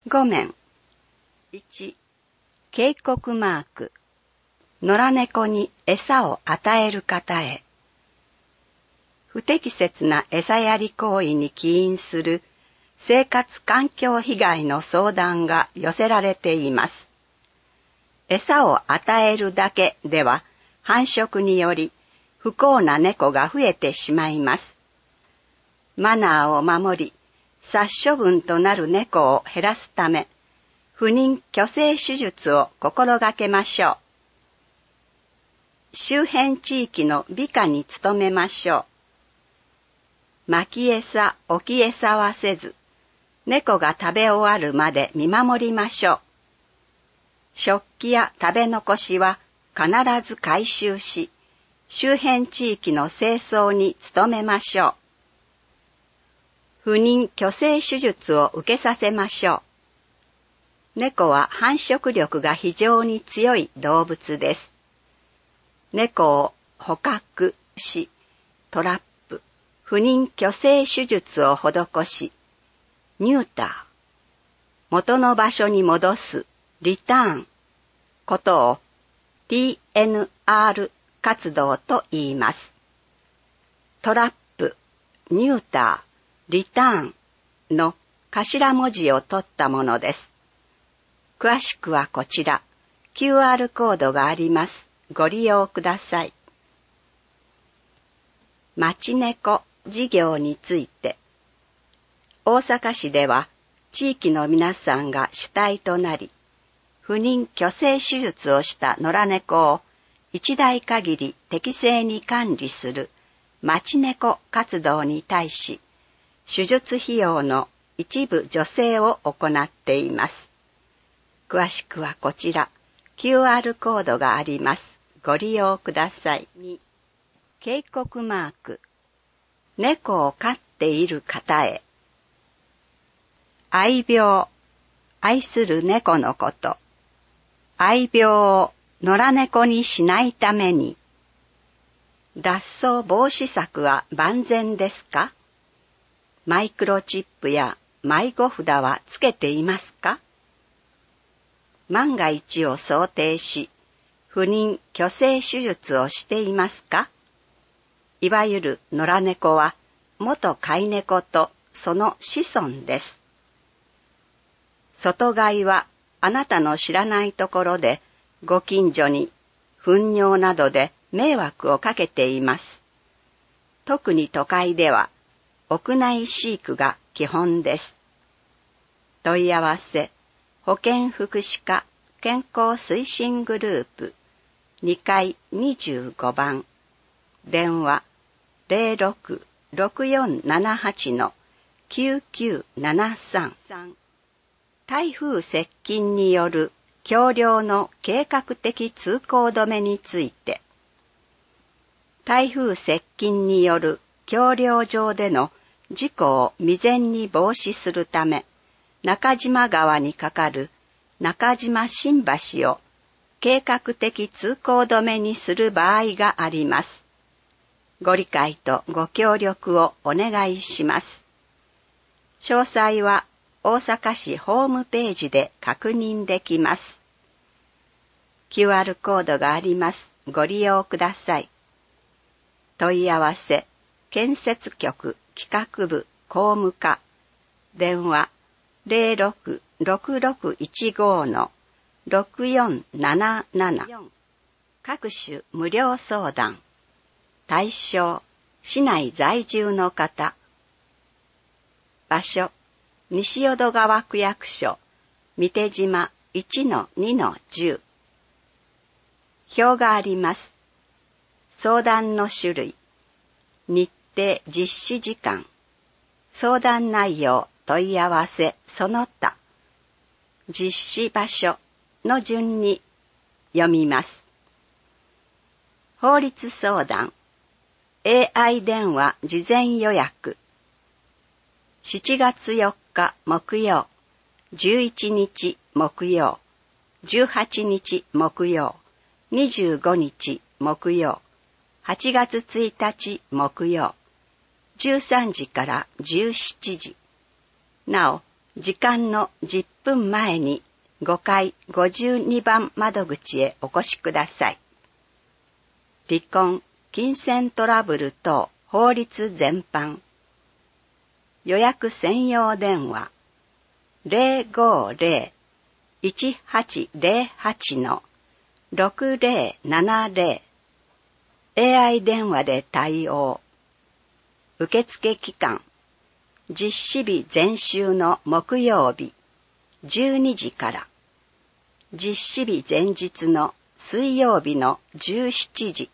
5面。1、警告マーク。野良猫に餌を与える方へ。不適切な餌やり行為に起因する生活環境被害の相談が寄せられています。餌を与えるだけでは繁殖により不幸な猫が増えてしまいます。マナーを守り、殺処分となる猫を減らすため、不妊去勢手術を心がけましょう。周辺地域の美化に努めましょう。巻き餌、置き餌はせず、猫が食べ終わるまで見守りましょう。食器や食べ残しは必ず回収し、周辺地域の清掃に努めましょう。不妊去勢手術を受けさせましょう。猫は繁殖力が非常に強い動物です。猫を捕獲し、トラップ、不妊去勢手術を施し、ニューター、元の場所に戻す、リターン、ことを TNR 活動と言います。トラップ、ニューター、リターンの頭文字を取ったものです。詳しくはこちら、QR コードがあります。ご利用ください。町猫事業について。大阪市では地域の皆さんが主体となり、不妊去勢手術をした野良猫を一代限り適正に管理する町猫活動に対し、手術費用の一部助成を行っています。詳しくはこちら、QR コードがあります。ご利用ください。2、警告マーク。猫を飼っている方へ。愛病、愛する猫のこと。愛病を野良猫にしないために。脱走防止策は万全ですか？マイクロチップや迷子札はつけていますか？万が一を想定し、不妊去勢手術をしていますか？いわゆる野良猫は元飼い猫とその子孫です。外飼いはあなたの知らないところでご近所に糞尿などで迷惑をかけています。特に都会では屋内飼育が基本です。問い合わせ、保健福祉課健康推進グループ2階25番電話 06-6478-9973 台風接近による橋梁の計画的通行止めについて。台風接近による橋梁上での事故を未然に防止するため、中島川に架かる中島新橋を計画的通行止めにする場合があります。ご理解とご協力をお願いします。詳細は大阪市ホームページで確認できます。QR コードがあります。ご利用ください。問い合わせ、建設局企画部工務課電話 06-6615-6477 各種無料相談対象市内在住の方場所西淀川区役所三手島 1-2-10 表があります。相談の種類日程実施時間相談内容問い合わせその他実施場所の順に読みます。法律相談 AI 電話事前予約7月4日木曜11日木曜18日木曜25日木曜8月1日木曜13時から17時なお時間の10分前に5階52番窓口へお越しください。離婚、金銭トラブル等法律全般。予約専用電話 050-1808-6070 AI 電話で対応。受付期間実施日前週の木曜日12時から実施日前日の水曜日の17時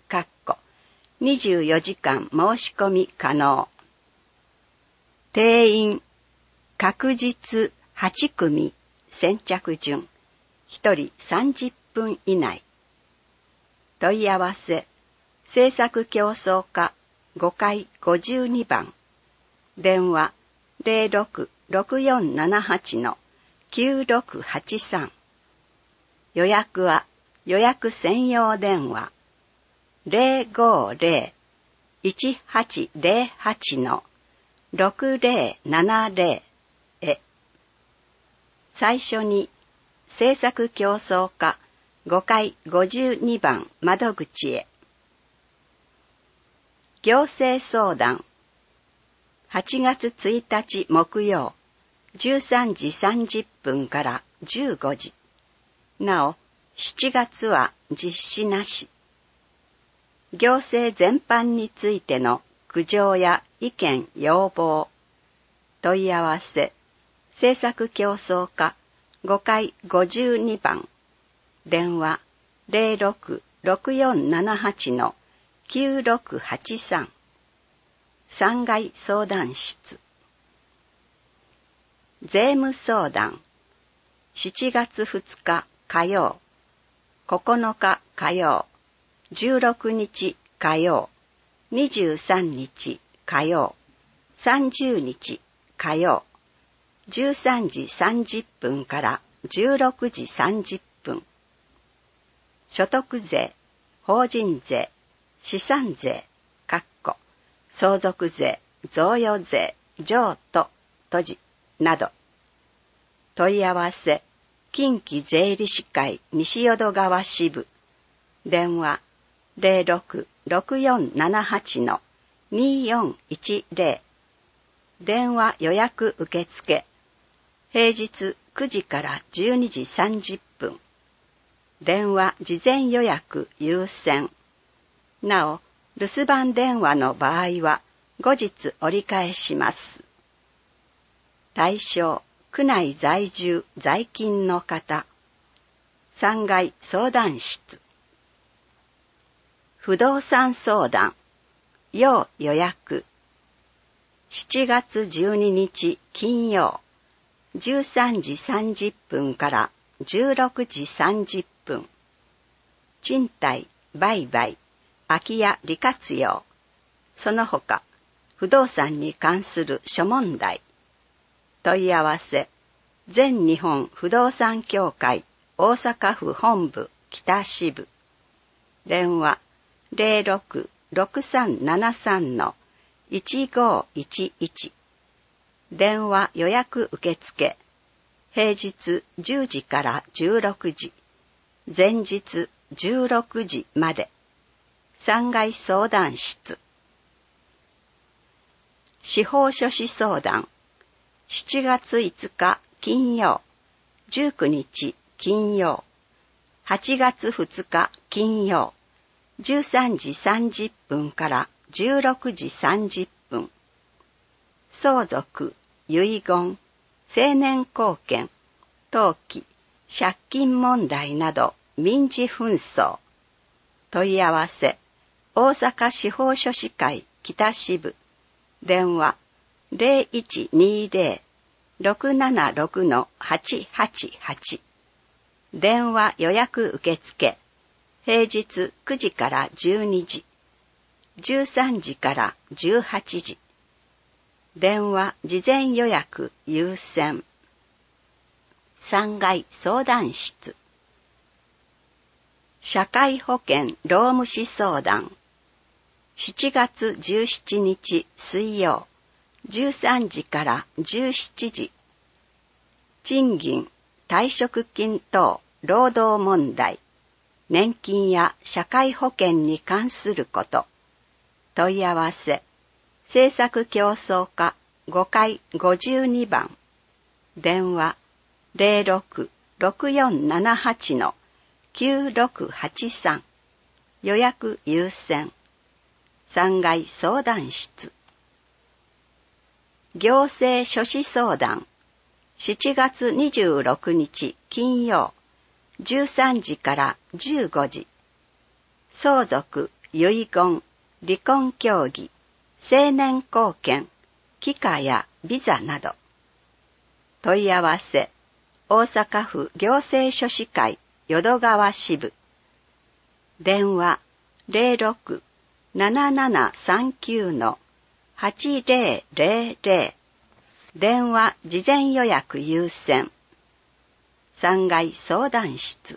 24時間申し込み可能。定員確実8組先着順1人30分以内。問い合わせ政策競争課5階52番電話 06-6478-9683 予約は予約専用電話 050-1808-6070 へ。最初に政策競争課5階52番窓口へ。行政相談8月1日木曜13時30分から15時。なお、7月は実施なし。行政全般についての苦情や意見要望。問い合わせ政策競争課5階52番電話 06-6478-9683 3階相談室。税務相談7月2日火曜9日火曜16日火曜23日火曜30日火曜13時30分から16時30分。所得税、法人税、資産税、相続税、贈与税、譲渡、土地など。問い合わせ、近畿税理士会西淀川支部。電話06-6478-2410。電話予約受付。平日9時から12時30分。電話事前予約優先。なお、留守番電話の場合は後日折り返します。対象、区内在住在勤の方。3階相談室。不動産相談、要予約。7月12日金曜、13時30分から16時30分。賃貸、売買、空き家利活用。その他、不動産に関する諸問題。問い合わせ、全日本不動産協会大阪府本部北支部。電話06-6373-1511。電話予約受付。平日10時から16時。前日16時まで。3階相談室。司法書士相談。7月5日金曜、19日金曜、8月2日金曜、13時30分から16時30分。相続、遺言、成年後見、登記、借金問題など民事紛争。問い合わせ、大阪司法書士会北支部。電話0120-676-888。電話予約受付。平日9時から12時。13時から18時。電話事前予約優先。3階相談室。社会保険労務士相談。7月17日水曜、13時から17時。 賃金、退職金等労働問題、年金や社会保険に関すること、問い合わせ、政策競争課5階52番、電話06-6478-9683、予約優先、3階相談室。行政書士相談、7月26日金曜、13時から15時。相続、遺言、離婚協議、成年後見、帰化やビザなど。問い合わせ、大阪府行政書士会淀川支部。電話06-7739-8000。電話事前予約優先。3階相談室。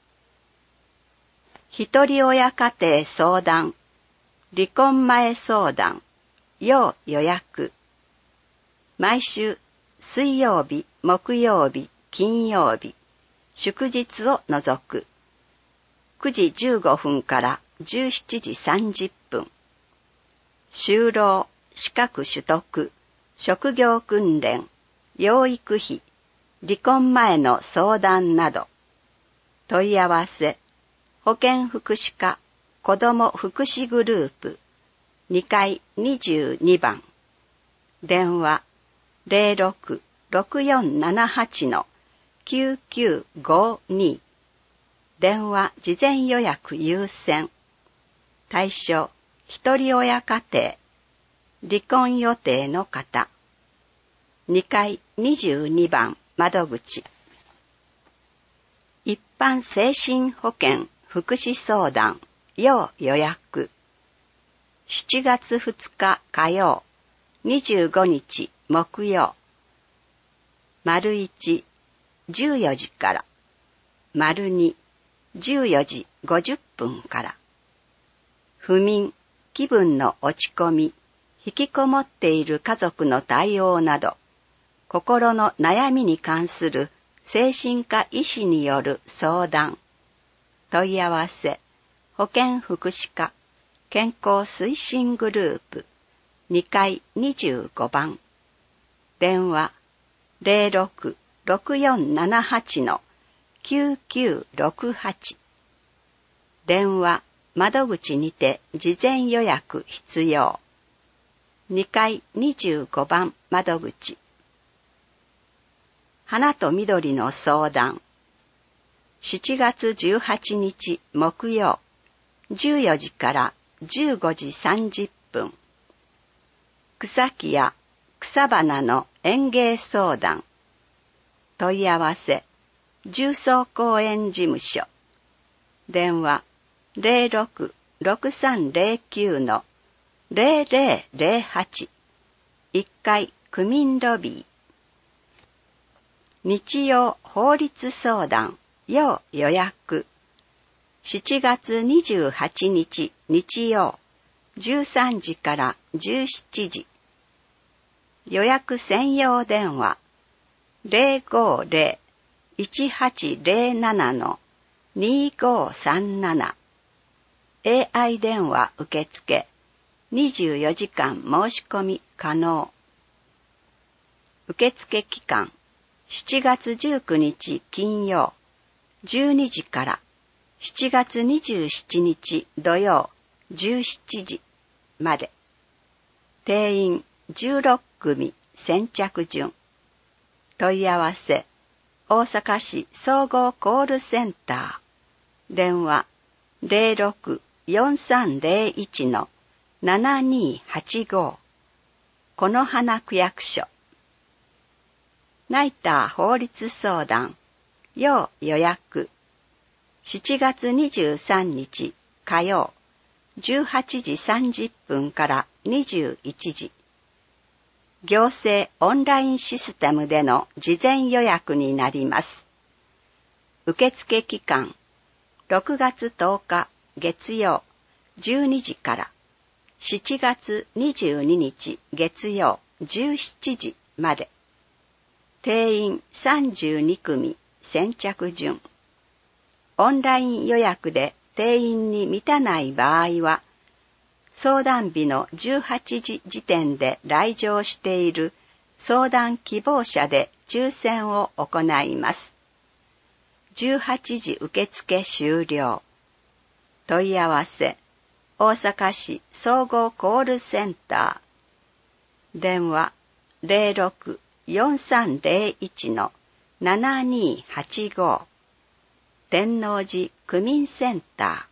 一人親家庭相談、離婚前相談、要予約。毎週水曜日、木曜日、金曜日、祝日を除く。9時15分から17時30分。就労、資格取得、職業訓練、養育費、離婚前の相談など。問い合わせ、保健福祉課子ども福祉グループ2階22番。電話06-6478-9952。電話事前予約優先。対象、一人親家庭。離婚予定の方。2階22番窓口。一般精神保健福祉相談要予約。7月2日火曜、25日木曜。丸1、14時から。丸2、14時50分から。不眠、気分の落ち込み、引きこもっている家族の対応など、心の悩みに関する精神科医師による相談。問い合わせ、保健福祉課健康推進グループ2階25番。電話06-6478-9968。電話窓口にて事前予約必要。2階25番窓口。花と緑の相談。7月18日木曜、14時から15時30分。草木や草花の園芸相談。問い合わせ、重曹公園事務所。電話06-6309-0008。1階区民ロビー。日曜法律相談要予約。7月28日日曜、13時から17時。予約専用電話050-1807-2537。AI 電話受付。24時間申し込み可能。受付期間7月19日金曜、12時から7月27日土曜、17時まで。定員16組先着順。問い合わせ、大阪市総合コールセンター。電話06-4301-7285。この花区役所。ナイター法律相談要予約。7月23日火曜、18時30分から21時。行政オンラインシステムでの事前予約になります。受付期間6月10日月曜12時から7月22日月曜17時まで。 定員32組先着順。オンライン予約で定員に満たない場合は、相談日の18時時点で来場している相談希望者で抽選を行います。18時受付終了。問い合わせ、大阪市総合コールセンター。電話06-4301-7285。天王寺区民センタ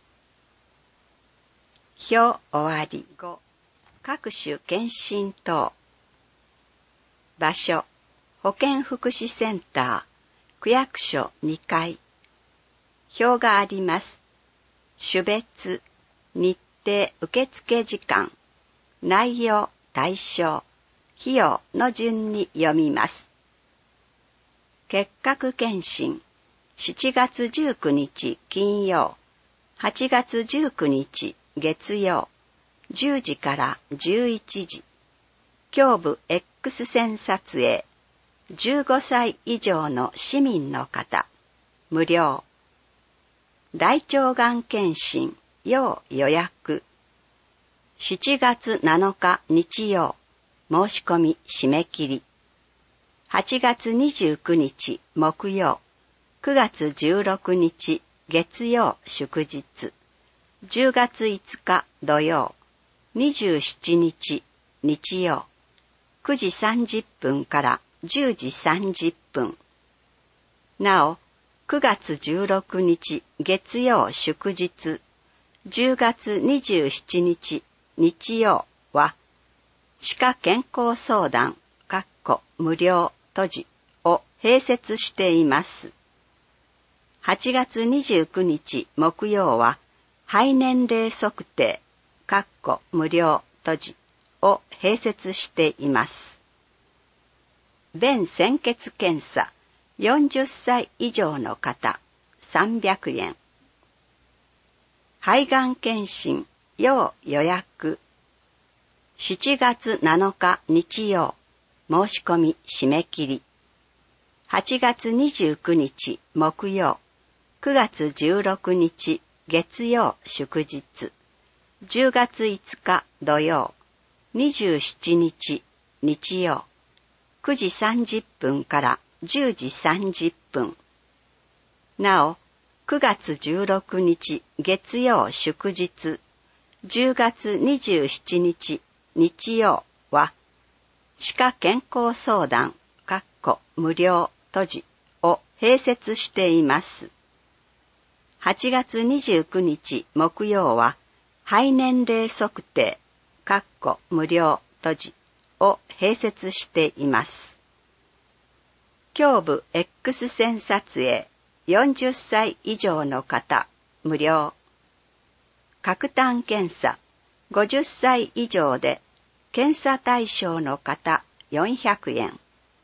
ー。表終わり5。各種検診等。場所、保健福祉センター、区役所2階。表があります。種別、日程受付時間、内容、対象、費用の順に読みます。結核検診、7月19日金曜、8月19日月曜、10時から11時。胸部 X 線撮影、15歳以上の市民の方、無料。大腸がん検診、要予約。7月7日日曜、申し込み締め切り。8月29日木曜、9月16日月曜祝日。10月5日土曜、27日日曜、9時30分から10時30分。なお、9月16日月曜祝日、10月27日日曜は、歯科健康相談無料閉じを併設しています。8月29日木曜は、肺年齢測定無料閉じを併設しています。便潜血検査40歳以上の方300円。肺がん検診要予約。7月7日日曜、申し込み締め切り。8月29日木曜、9月16日月曜祝日。10月5日土曜、27日日曜、9時30分から10時30分。なお、9月16日月曜祝日、10月27日日曜は、歯科健康相談無料閉じを併設しています。8月29日木曜は、肺年齢測定無料閉じを併設しています。胸部 X 線撮影40歳以上の方無料。角炭検査50歳以上で検査対象の方400円。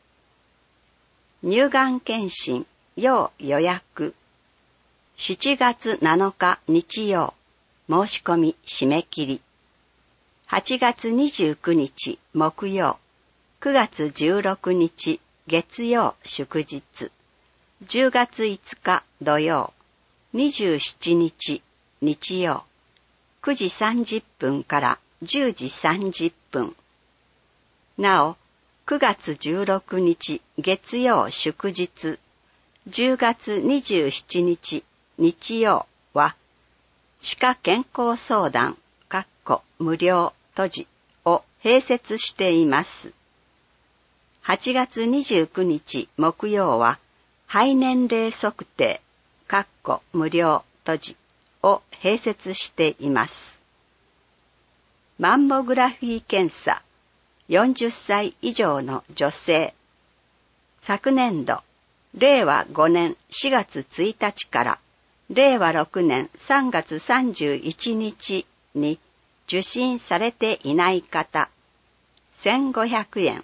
乳がん検診要予約。7月7日日曜、申し込み締め切り。8月29日木曜、9月16日月曜祝日。10月5日土曜、27日日曜、9時30分から10時30分。なお、9月16日月曜祝日、10月27日日曜は、歯科健康相談無料閉じを併設しています。8月29日木曜は、肺年齢測定無料閉じを併設しています。マンモグラフィー検査40歳以上の女性。昨年度、令和5年4月1日から令和6年3月31日に受診されていない方、1500円。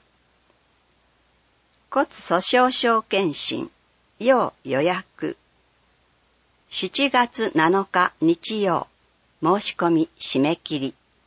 骨粗鬆症検診、要予約。7月7日日曜、申し込み締め切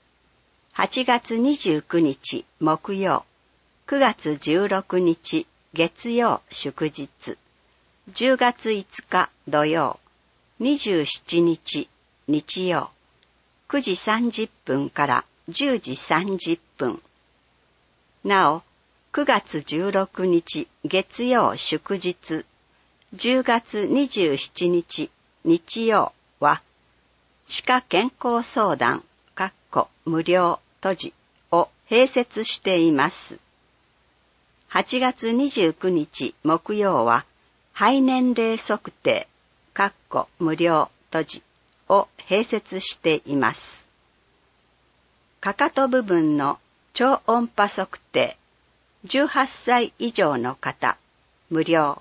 り。8月29日木曜、9月16日月曜祝日、10月5日土曜、27日日曜、9時30分から10時30分。なお、9月16日月曜祝日、10月27日日曜は、歯科健康相談無料閉じを併設しています。8月29日木曜は、肺年齢測定無料閉じを併設しています。かかと部分の超音波測定、18歳以上の方、無料。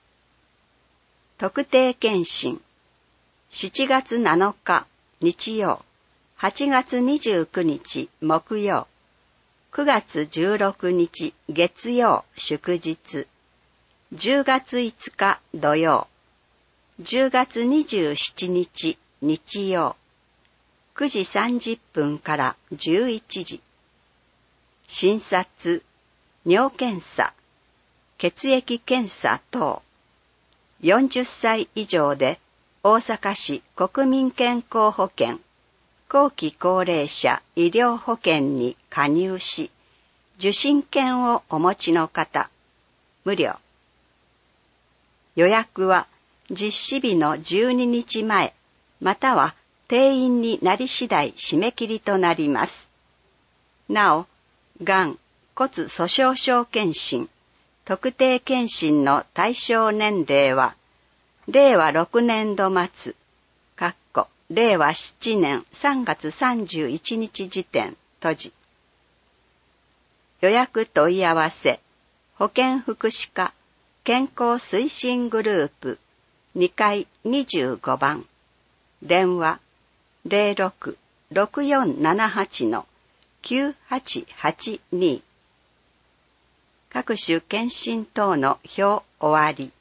特定健診、7月7日日曜、8月29日木曜、9月16日月曜祝日、10月5日土曜、10月27日日曜、9時30分から11時。診察、尿検査、血液検査等。40歳以上で大阪市国民健康保険後期高齢者医療保険に加入し、受診券をお持ちの方、無料。予約は実施日の12日前、または定員になり次第締め切りとなります。なお、がん、骨粗しょう症検診、特定検診の対象年齢は、令和6年度末、令和7年3月31日時点閉じ。予約問い合わせ、保健福祉課健康推進グループ2階25番、電話06-6478-9882。各種検診等の表終わり。